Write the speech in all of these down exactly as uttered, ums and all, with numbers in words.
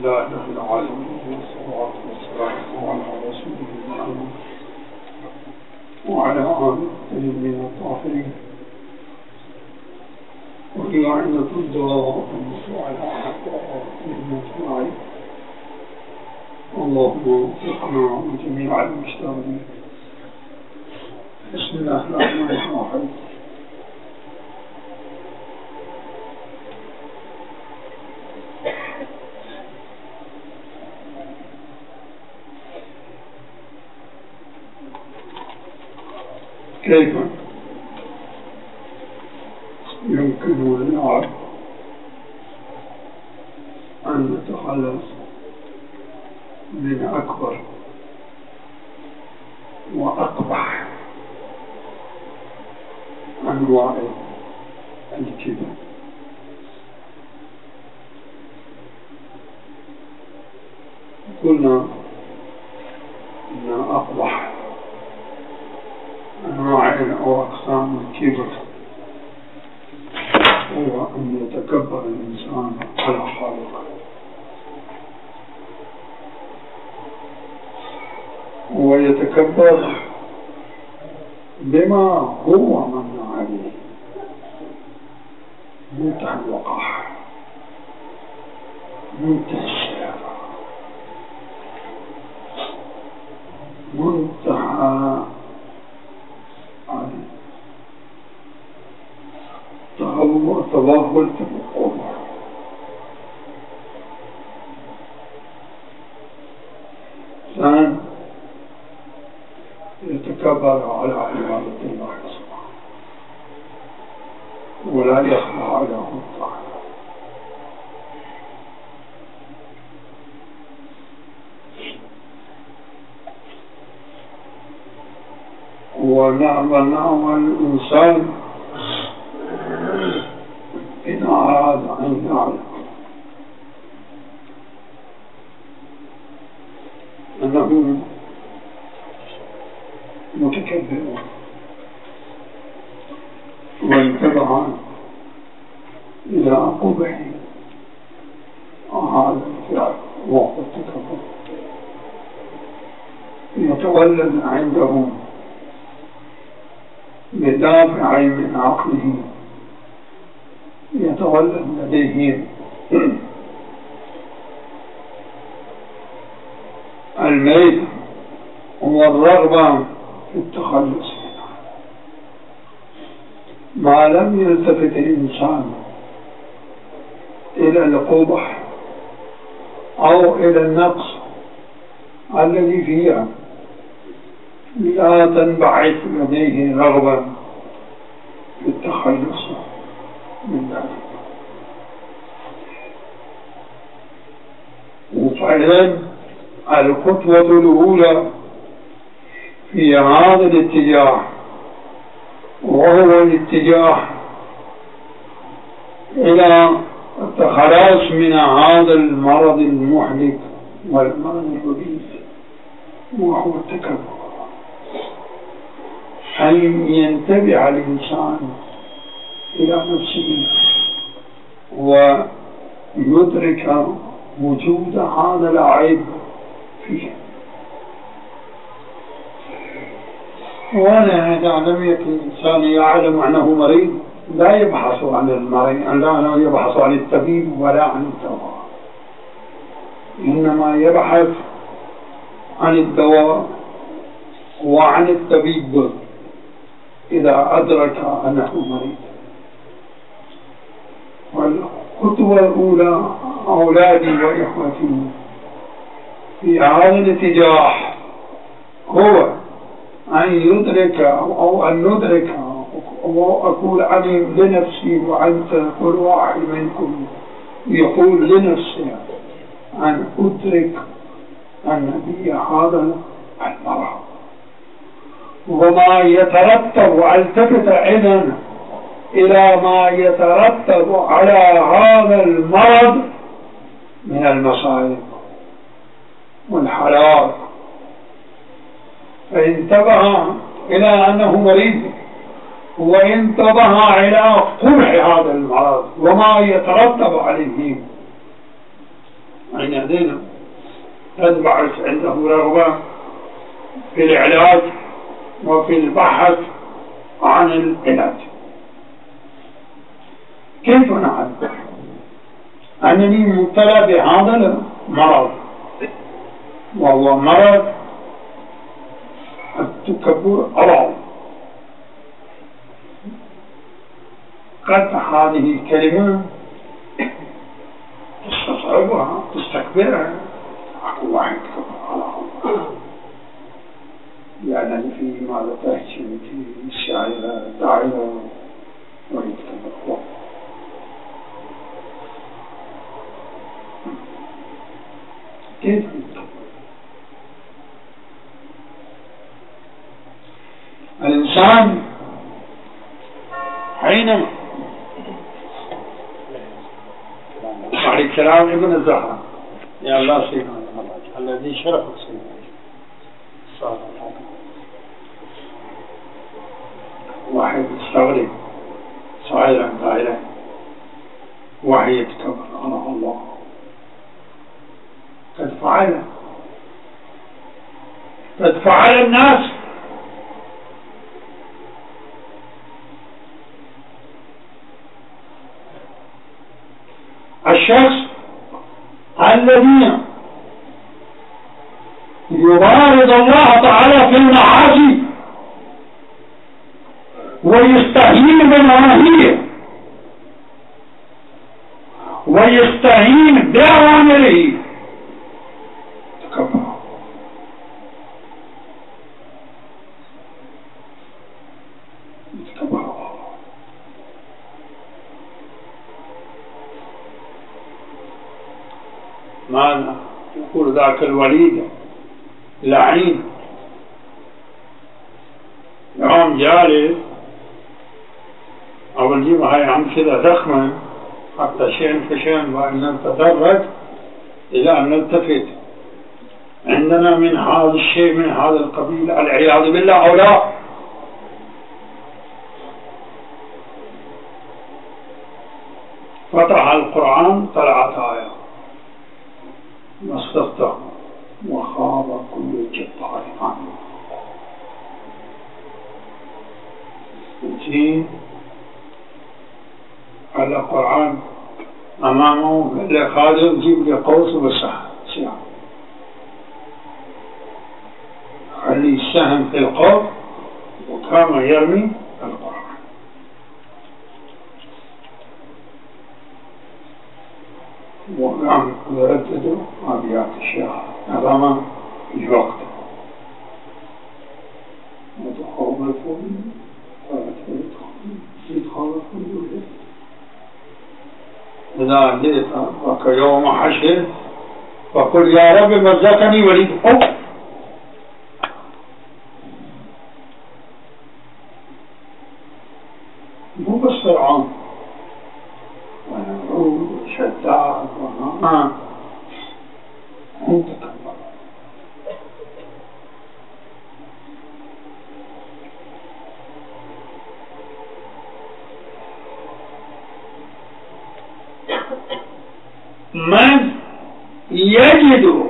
لله رب العالمين والصلاة والسلام على رسوله الأمين وعلى آله الطيبين الطاهرين واللعنة الدائمة على أعدائهم أجمعين. اللهم وفقنا وجميع المسلمين. بسم الله الرحمن الرحيم. كيف يمكن للعبد أن نتخلص من أكبر وأقبح أنواع الكبر؟ قلنا أن أقبح أنواع أو أقسام الكبر هو أن يتكبر الإنسان على خالقه، ويتكبر بما هو من عليه منتهى الوقاحة، منتهى الشرافة، منتهى تظاهر في القوة. إنسان يتكبر على عبادة الله سبحانه ولا يخضع له الطاعة، ونعم نعم الإنسان إن أراد أن يعلم أنه متكبر وانتبه إلى قبح هذا الفعل وهو التكبر، يتولد عنده بدافع من عقله، يتولد لديه الميل والرغبة في التخلص منها، ما لم يلتفت الإنسان إلى القبح أو إلى النقص الذي فيها، لا تنبعث لديه رغبة في التخلص من ذلك. وفعلا الخطوة الأولى في هذا الاتجاه وهو الاتجاه إلى التخلص من هذا المرض المهلك والمرض الوبيل وهو التكبر، أن ينتبه الإنسان إلى نفسه ويدرك وجود هذا العيب فيه. وأنا إذا لم يكن الإنسان يعلم أنه مريض لا يبحث عن المريض، لا يبحث عن الطبيب ولا عن الدواء، إنما يبحث عن الدواء وعن الطبيب إذا أدرك أنه مريض. والخطوة الأولى أولادي وإخوتي في هذا الاتجاه هو أن يدرك أو أن ندرك، وأقول أنا لنفسي وأنت كل واحد منكم يقول لنفسه أن أدرك أن بي هذا المرض وما يترتب، والتفت إذن إلى ما يترتب على هذا المرض من المصائب والحالات، فانتبه إلى أنه مريض وانتبه إلى قبح هذا المرض وما يترتب عليه، حينئذ بعدين تنبعث عنده رغبة في العلاج وفي البحث عن العلاج. كيف نعلم أنني مبتلى بهذا المرض، وهو مرض التكبر على الله؟ قد هذه الكلمة تستصعبها، تستكبرها. أكو واحد تكبر على الله، يعني في ماذا تحكي أنت الشاعرة داعية ويتكبر الله. كيف يتكبر؟ الإنسان حينما عليه السلام ابن الزهراء يا الله سيدنا الذي شرف سيدنا واحد يستغرب صائلا قائلا وحي يتكبر على الله، قد فعل قد فعل الناس. الشخص الذي يبارز الله تعالى في المعاصي ويستهين بنواهيه ويستهين بأوامره تكبر. تكبر ماذا يقول ذاك الوليد لعين يوم جالس أول جيب هاي عم كذا ضخمة حتى شين فشين وأن نتدرج إلى أن نلتفت عندنا من هذا الشيء من هذا القبيل العياذ بالله أو لا. فتح القرآن طلعت آية واستفتح وخاب كل جبار عنه. وجين على القرآن أمامه قال له خادم جيب لي قوس وسهم سهم، خلي السهم في القوس وكان يرمي القرآن. وقام يردد أبيات الشعر أمام الوقت وتخوفوا يتخوفوا إذا جئت وكيوم حشر فقل يا رب مزقني وليد أوف. مو بس فرعون ونمرود وشداد وهامان، أنت كبر. من يجد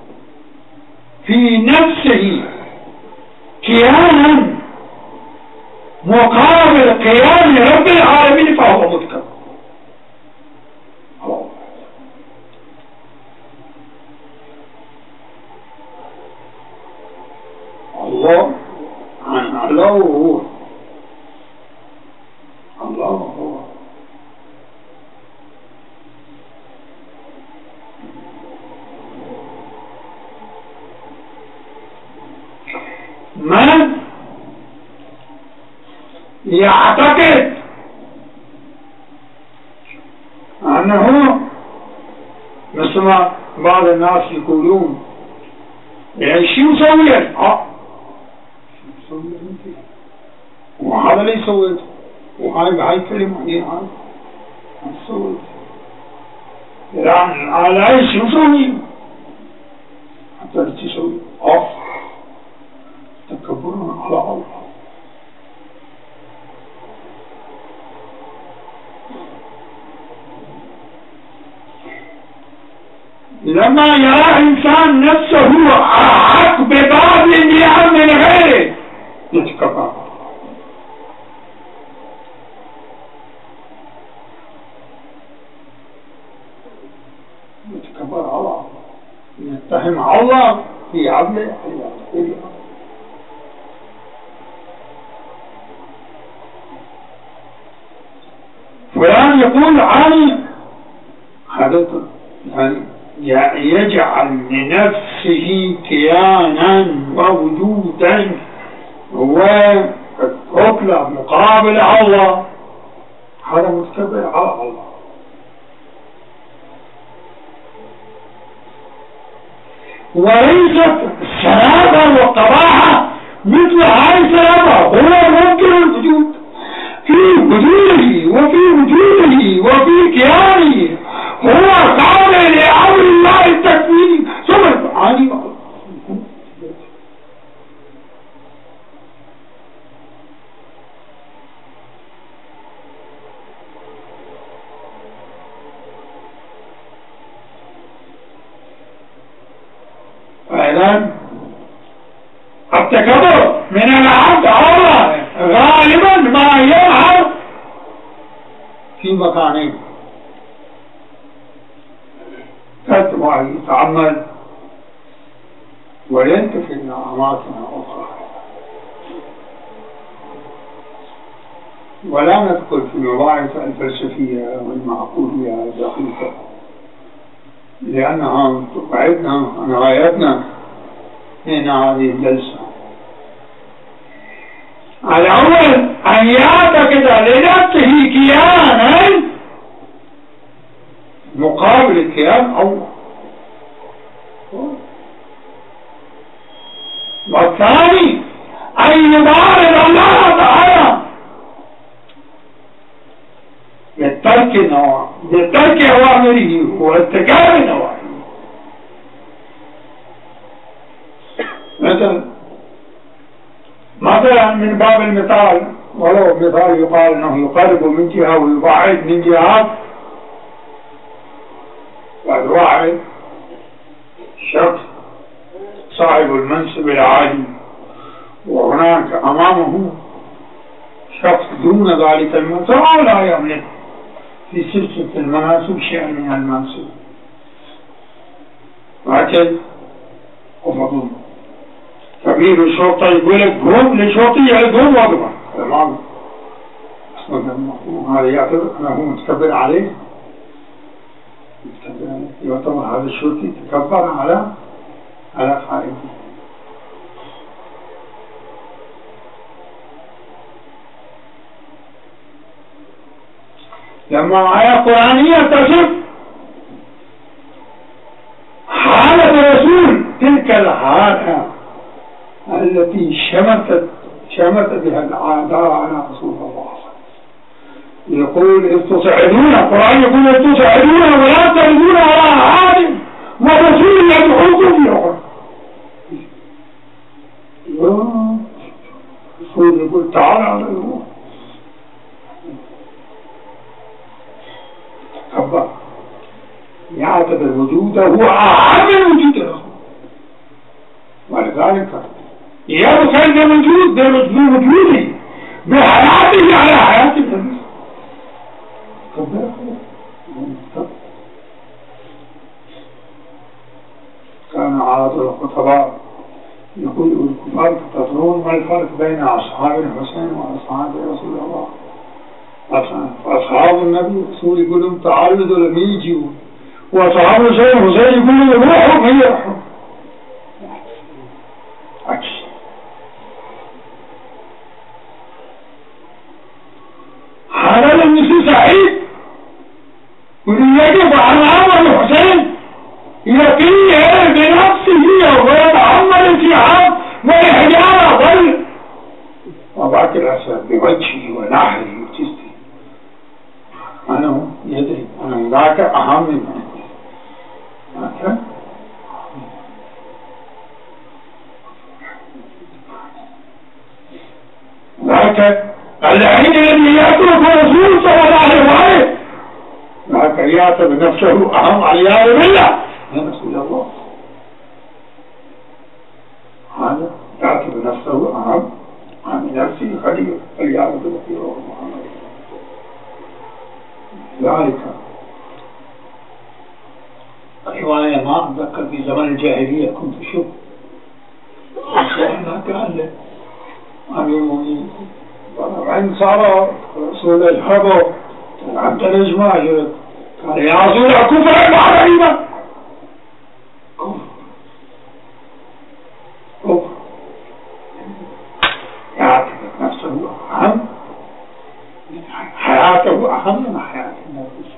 في نفسه كيانا مقابل قيام رب العالمين فهو متكبر. الله عن الله هو الله هو من يعتقد أنه مثل ما بعض الناس يقولون يعني شو مسوي اه وهذا اللي سويت وهاي بهاي كلمة هي هاي سويت يعني على شو مسوي حتى اللي تسوي اوف تكبرون على الله. لما يرى إنسان نفسه أحق ببعض النعم من غيره يتكبر. يتكبر على الله، يتهم الله في عدله. فلان يقول عن هذا يعني يجعل لنفسه كيانا ووجودا وكتلة مقابل الله، هذا متكبر على الله. وليست السلامة والقباحة مثل هذه السلامة، هو ممكن الوجود في وجوده وفي وجوده وفي كيانه، هو قابل لأمر الله التكويني ثم عادي. فإذن التكبر من العبد الله غالبا ما يظهر في مكانين: تتبع يتعمل وينتفي إلى أماكن أخرى. ولا ندخل في المباحث الفلسفية والمعقولية الدقيقة لأنها تبعدنا عن غايتنا من هذه الجلسة. الأول أن يعتقد لنفسه كيانا مقابل الكيان الله، والثاني أن يبارك الله تعالى بالترك نوع بالترك أوامره وارتكاب نواهيه. مثلا مثلا من باب المثال، ولو مثال يقال انه يقرب من جهه ويبعد من جهات، والواحد شخص صاحب المنصب العالي وهناك امامه شخص دون ذلك المنصب او لا يملك في سلسلة المناصب شيئا من المنصب، لكن وفضل كبير الشرطة يقول لك قوم لشرطي يقوم واقفا، تمام. هذا يعتبر أنه متكبر عليه، متكبر عليه. يعتبر هذا الشرطي تكبر على على خائفه. لما آية قرآنية تصف حالة الرسول، تلك الحالة التي شمتت شمت بها الأعداء على رسول الله، يقول إذ تصعدون، القرآن يقول إذ تصعدون ولا تردون على أحد ورسول يدعوكم في أخرى. الرسول يقول تعالى على الروح، تكبر، يعتبر وجوده هو أهم من وجود الرسول، ولذلك يبخل بوجود بوجوده بحياته على حياة النبي. كان عاطل الخطباء يقول الكفار تدرون ما الفرق بين أصحاب الحسين وأصحاب رسول الله؟ أصحاب النبي رسول يقول لهم تعالوا لم يجوا، وأصحاب الحسين حسين يقول لهم روحوا هي روحوا. عكس. هذا لم سعيد ويجب على عمل الحسين يقيه بنفسه ويتحمل الاتهام والإحجار ظل وبعد الأسد بوجهه ونحره وجسده. أنا يدري أنا ذاك أهم منه. ذاك العين الذي يترك الرسول صلى الله عليه وسلم ذاك يعتبر نفسه أهم، والعياذ بالله. يا رسول الله، هذا يعتبر نفسه أهم عن نفسه خليل فليعبد ربه محمد. ذلك رواية ما أتذكر في زمن الجاهلية كنت أشوف أنها كان أمير المؤمنين وعند صار رسول الحبو عبد الإجماع قال يا رسول كفر بعد إيمان، كفر كفر يعتبر نفسه أهم، حياته أهم من حياة النبي،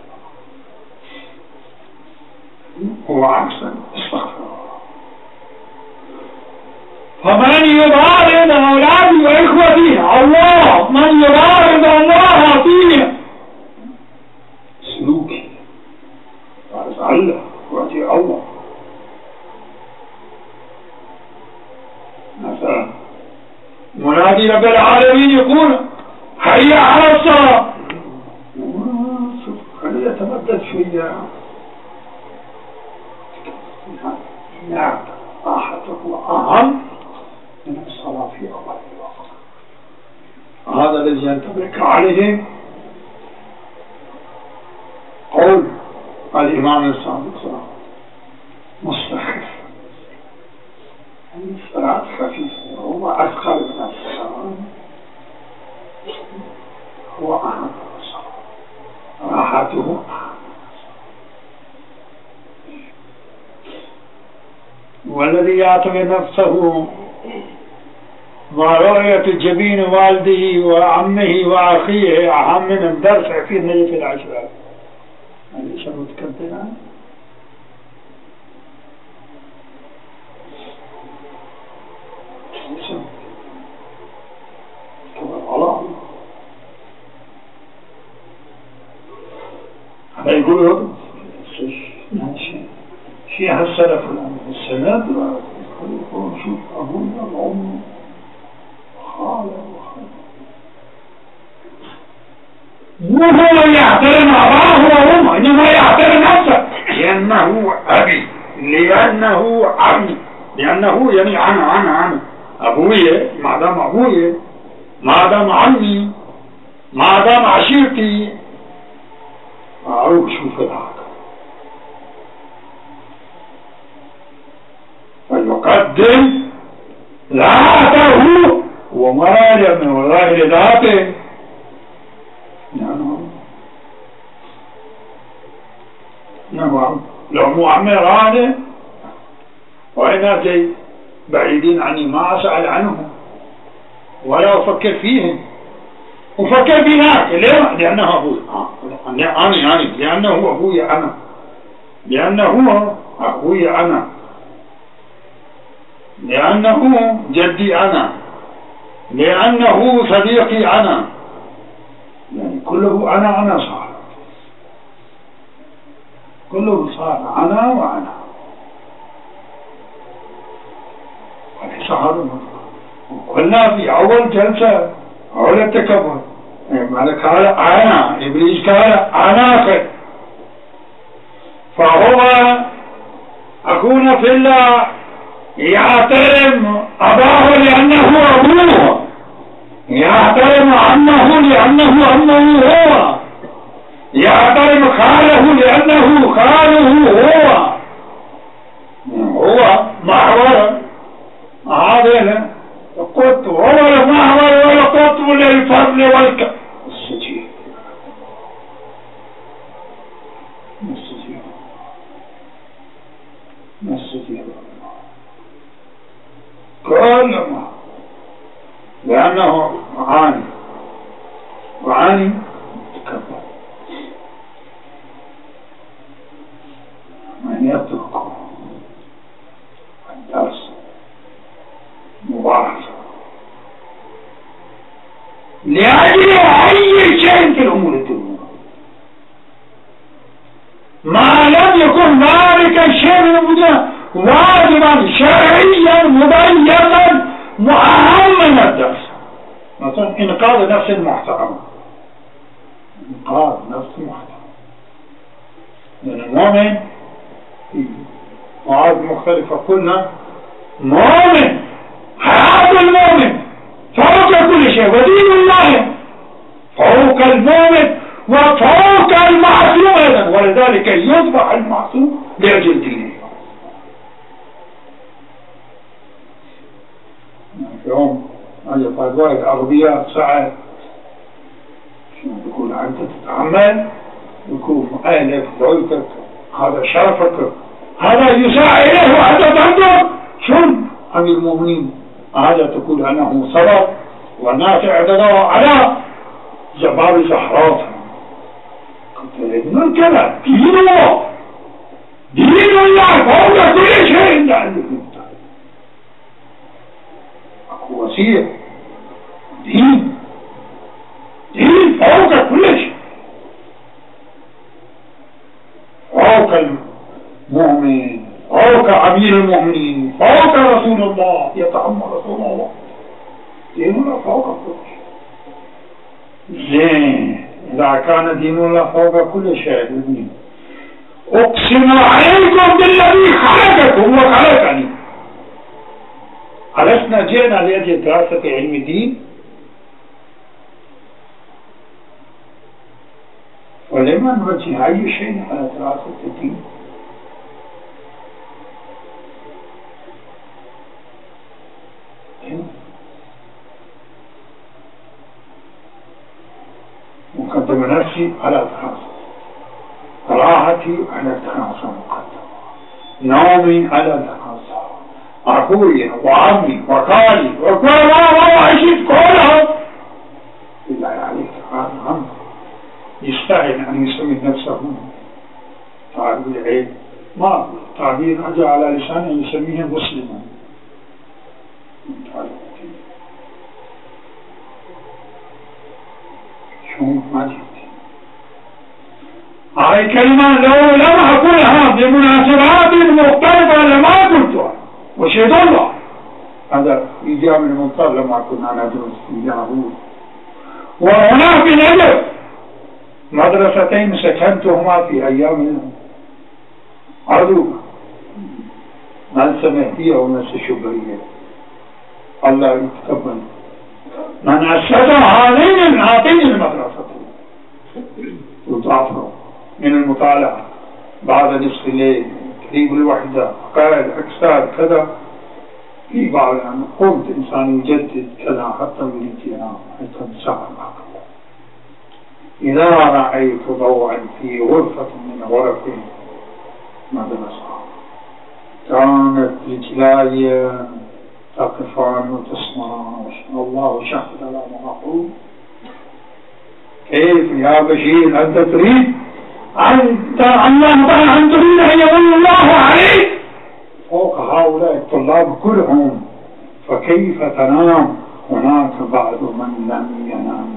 هو أحسن. استغفر الله. فمن يضارب أولادي وإخوتي الله، من يضارب الله فيه سلوكي فارس الله وأتي الله. مثلا منادي رب العالمين يقول حي على الصلاة، خليه يتمدد شوية. نعم راحته أهم من الصلاة في أول الوقت. هذا الذي ينطبق عليه قول الإمام الصادق مستخف، الصلاة خفيفة هو أثقل من الصلاة، هو أهم من الصلاة، راحته أهم. والذي يعتبر نفسه ورؤية جبين والده وعمه وأخيه أهم من الدرس في النجف العشرة. هذه شروط كبيرة. هذا يقول فيها السلف السند يقولون شوف أبونا الأم خالة وخالة، وهو يحترم أباه وأمه، إنما يحترم نفسه لأنه أبي، لأنه عمي، لأنه يعني أنا أنا أنا أبوي، ما دام أبوي، ما دام عمي، ما دام عشيرتي، أعرف شوف العقل فيقدم ذاته وما من وراء ذاته. نعم لو معمران وإنا جاي بعيدين عني ما أسأل عنهم ولا أفكر فيهم، أفكر بناس. ليه؟ لأنه أبوي، أنا يعني لأنه أبوي أنا، لأنه أبوي أنا، لأنه جدي أنا، لأنه صديقي أنا، يعني كله أنا أنا صار، كله صار أنا وأنا. وليس هذا قلنا في أول جلسة أول التكبر مالك قال أنا، إبليس قال أنا خير، فهو أكون في الله يحترم أباه لأنه أبوه، يحترم عمه لأنه عمه هو، يحترم خاله لأنه خاله هو، هو محور هذا القط، هو المحور والقطب للفضل والك السجيل السجيل السجيل كل ما، لأنه عاني وعاني تكبر من يترك الدرس مبارزة لأجل أي شيء في الأمور الدنيا، ما لم يكن ذلك الشيء من الدنيا واجبا شرعيا مبينا مؤهلا من الدرس. مثلا إنقاذ نفس المحترمة، إنقاذ نفس المحترمة، لأن المؤمن مواد مختلفة. قلنا مؤمن، حياة المؤمن فوق كل شيء، ودين الله فوق المؤمن وفوق المعصوم أيضا، ولذلك يذبح المعصوم لأجل دينه. اليوم هذه فضائل عربية ساعات يقول أنت تتعمل، يكون أهلك بيتك هذا شرفك، هذا يسعى إليه وهذا تنظر شن أمير المؤمنين، هذا تقول أنه صبر والناس اعتدوا على جبار زهرات. من كذا دين الله، دين الله فوق كل شيء لأنه أكو وسيع دين، دين فوق كل شيء، فوق المؤمن، فوق أمير المؤمنين، فوق رسول الله، يتعمى رسول الله، دين الله فوق كل شيء. زين، إذا كان دين الله فوق كل شيء، أقسم عليكم بالذي خلقكم وخلقني. ألسنا جئنا لأجل دراسة علم الدين؟ ولما نوجه أي شيء على دراسة الدين؟ مقدم نفسي على دراسة، راحتي على دراسة مقدمة، نومي على دراسة، أخوي وعمي وخالي وكل ما عشت كلهم بالله عليك هذا عم يستحي أن يسمي نفسه طالب العلم، ما تعبير أجى على لسانه يسميه مسلما. شو ما جبت هاي كلمة لو لم أقولها بمناسبات مختلفة لما قلتها وشهد الله. هذا إجابة المنطق لما كنا ندرس في ياهود. وهنا في نجف مدرستين سكنتهما في أيام عدوك، مدرسة مهدية ومدرسة شبرية. الله يتقبل من أسس هذين هاتين المدرستين وضعفه من المطالعة بعد نصف الليل، تدريب الوحدة، قائد أكثر كذا، في بعض يعني قمت إنسان يجدد كذا حتى من الجنان حتى ساعة العقل. إذا رأيت ضوءا في غرفة من غرف مدرسة كانت رجلاي تقفان وتسمعان الله شهد على ما أقول. كيف يا بشير أنت تريد أنت الله أن تريد أن يقول الله عليك فوق هؤلاء الطلاب كلهم، فكيف تنام هناك بعض من لم ينام،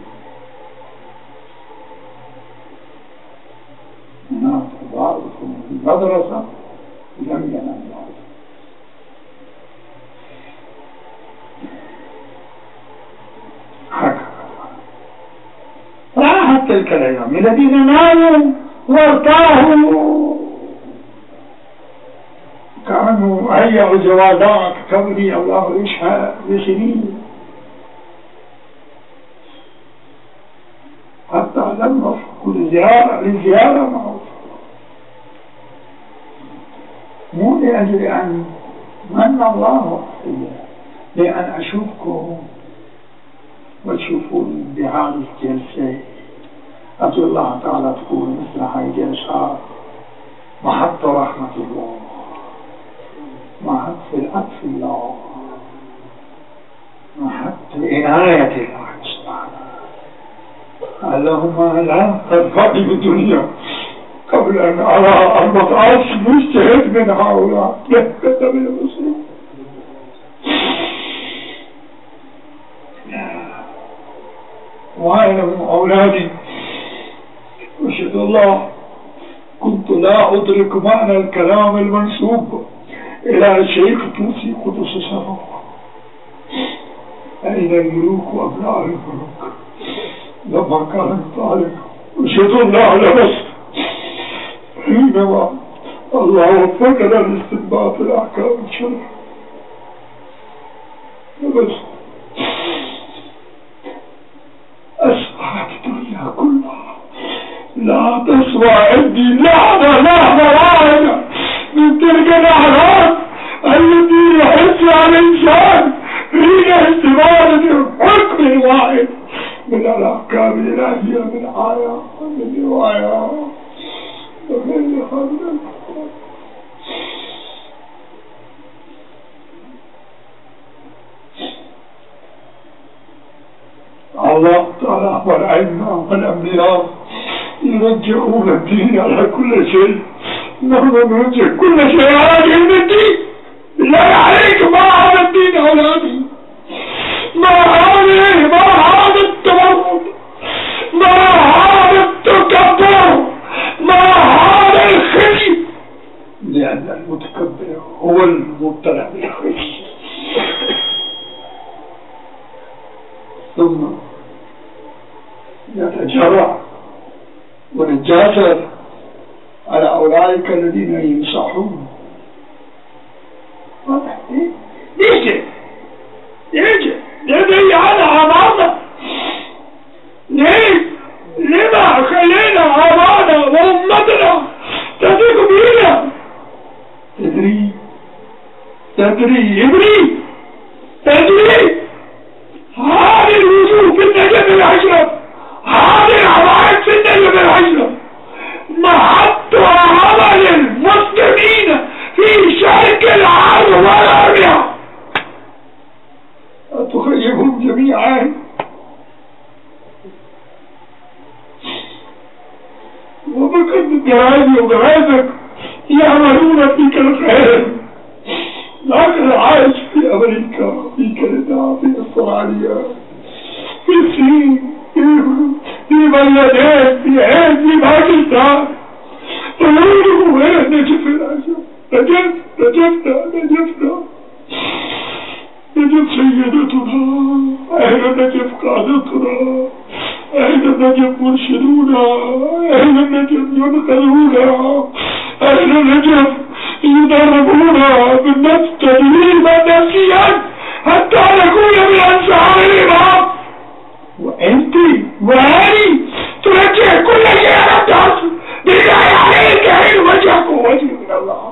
هناك بعض في المدرسة لم ينام بعض. هكذا راحت تلك الأيام الذين ناموا وارتاحوا، كانوا هيئوا جوازات كوني الله يشهد بسنين حتى لم نفقوا للزيارة للزيارة معه، مو لأجل أن من الله علي، لأن أشوفكم وتشوفوني بهذه الجلسة. أرجو الله تعالى تكون مثل هاي الجلسات محط رحمة الله، محط العطف الله، محط عناية الله سبحانه. اللهم لا تدفعني بالدنيا قبل أن أرى المطعش مجتهد من هؤلاء يهكذا من المسلم. وأعلم أولادي أشهد الله كنت لا أدرك معنى الكلام المنسوب إلى الشيخ توسي قدس سره. أين الملوك وأبناء الملوك لما كان طالب؟ أشهد الله لبس حينما الله وفقنا لاستنباط الأحكام الشرعية. بس أسمعت الدنيا كلها لا تسمع عندي لحظة لحظة واحدة من تلك الأحداث التي يحسها الإنسان حين استمارة حكم واحد من الأحكام الإلهية من آية من رواية وغيرها من الأحكام. الله تعالى والعلم والأنبياء يرجعون الدين على كل شيء. نحن نرجع كل شيء على علم الدين. بالله عليك ما هذا الدين أولادي؟ ما هذه ما هذا التمرد؟ ما هذا التكبر؟ ما هذا الخزي؟ لأن المتكبر هو المبتلى بالخزي. ثم يتجرع ونتجاسر على أولئك الذين ينصحون. يجي يجي يجي على أمانة. ليه؟ لما خلينا أمانة وأمتنا تدق بينا؟ تدري تدري يدري تدري هذه الوجوه في النجم العشرة، هذه العوائد في النجم العشرة محط عمل المسلمين في شرق العالم والأربعة. أتخيبهم جميعا وبكد بهذه وبهذك يعملون فيك الخير، لكن عايش في أمريكا، في كندا، في استراليا، في الصين، في بنغلاديش، في هند، في باكستان، تقولوا وين نجف العجب؟ نجف نجفنا نجفنا نجف سيدتنا، أين نجف قادتنا، أين نجف مرشدونا، أين نجف ينقذونا، أين نجف يدربونا بالنفس تدريبا نفسيا حتى نكون من أنصار الإمام. وأنت وهذه ترجع كل شيء على الدرس. بالله عليك عين وجهك ووجه من الله.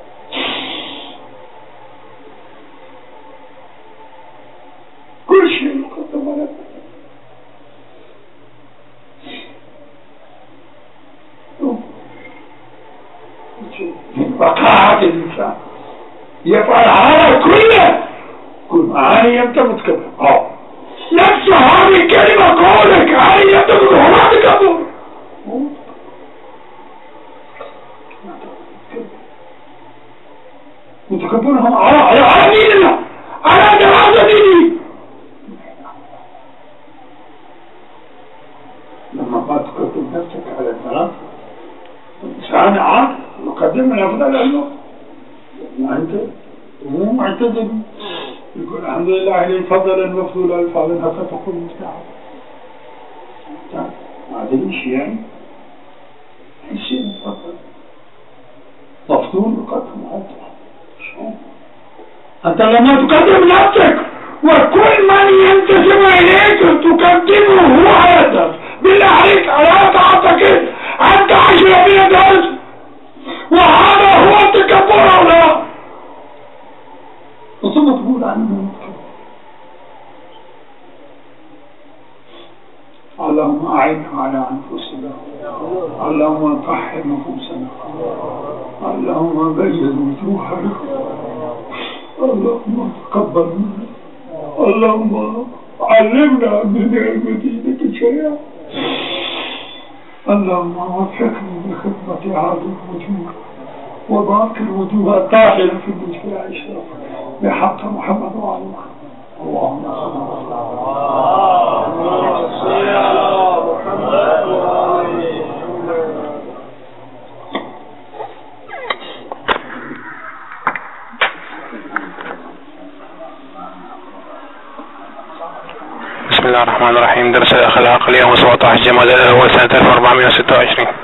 كل شيء يقدم لك. من بقاعة الإنسان يفعل هذا كله كل معاني يمتى متكبر. اه نفس هذه الكلمة قولك هذه يمتى هو متكبر. متكبرهم على على على دين الله، على دراسة دينه. لما ما تقدم نفسك على الدراسة إنسان عاقل يقدم الأفضل له. أنت مو معتدل يقول الحمد لله للفضل المفضول الفاضل حتى تقول مستعد. هذا الشيء يعني الشيء مفضل مفضول يقدم هذا. أنت لما تقدم نفسك وكل من ينتسب إليك تقدمه هو هذا. بالله عليك ألا تعتقد أنت عشرة من الدرس وهذا هو التكبر أو لا؟ ثم تقول عنه اللهم أعنا على أنفسنا، اللهم طهر نفوسنا، اللهم بيض وجوهنا، اللهم تقبل منا، اللهم علمنا من علم دينك شيئا، اللهم وفقنا لخدمة هذه الوجوه وباقي الوجوه الطاهرة في الوجه الأشرف بحق محمد وعلى اللهم صل على محمد وعلى بسم الله الرحمن الرحيم. درس الأخلاق اليوم سبعة عشر جمادى الأول سنة ألف وأربعمائة وستة وعشرين.